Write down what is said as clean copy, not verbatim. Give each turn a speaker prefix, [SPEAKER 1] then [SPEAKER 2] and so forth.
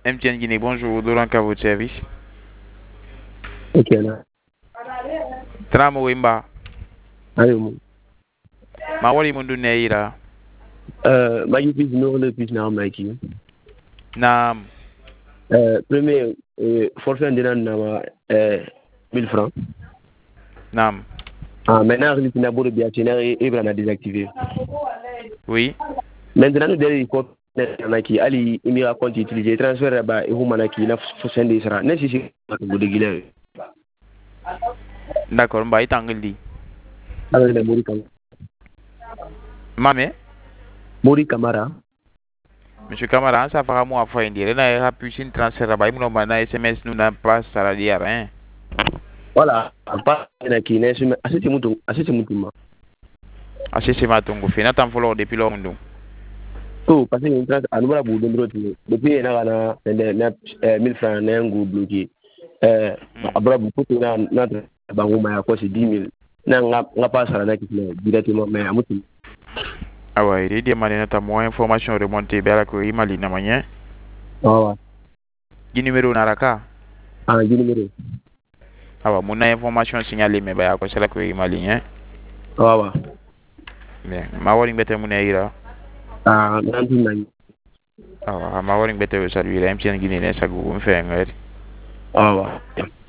[SPEAKER 1] MTN Guinée, bonjour, Doran à votre service.
[SPEAKER 2] Ok, là.
[SPEAKER 1] Tramo Wimba,
[SPEAKER 2] Allô.
[SPEAKER 1] Mawali Mundu Neira,
[SPEAKER 2] Magi plus numéro le plus na Magi.
[SPEAKER 1] Nam,
[SPEAKER 2] Premier forfait de na 1000 francs.
[SPEAKER 1] Nam,
[SPEAKER 2] Ah, maintenant il n'a pas de bien et il va désactiver.
[SPEAKER 1] oui,
[SPEAKER 2] Maintenant nous devons faut naki ali imi compte utiliser transfert ba e huma naki na fo sende sera. Ne si ko de gile.
[SPEAKER 1] d'accord, Mba Itangli.
[SPEAKER 2] Alors le Mori Kamara.
[SPEAKER 1] Mame,
[SPEAKER 2] Mori Kamara.
[SPEAKER 1] Monsieur Camara, ça fera moi à faire indire. Na ira puisine transfert à Baïm, na SMS nous n'a pas ça dire, hein.
[SPEAKER 2] Voilà, pas naki ne suma asiti mutu ma.
[SPEAKER 1] Assez c'est ma tongo fait, n'attends follow depuis longtemps.
[SPEAKER 2] To parce que une trace anubara bu de depuis na 1000 francs na ngu bloqué. Abra bu putu na bangu ma ko c'est 10 000 na nga pas sara na kitna directement mais amuti.
[SPEAKER 1] Ah ouais, il dit mal n'attends moins information remontée vers la courrier mali na manye.
[SPEAKER 2] Ah
[SPEAKER 1] Qui numéro naraka?
[SPEAKER 2] ah numéro.
[SPEAKER 1] Ah ouais, mon information signalée mais bah quoi c'est la courrier mali, hein.
[SPEAKER 2] Ah
[SPEAKER 1] Bien, ma warning bete mon ira.
[SPEAKER 2] ah nanti nani.
[SPEAKER 1] Ah, ma warning bete salut, MTN Guinée, ça go, on fait un.
[SPEAKER 2] Ah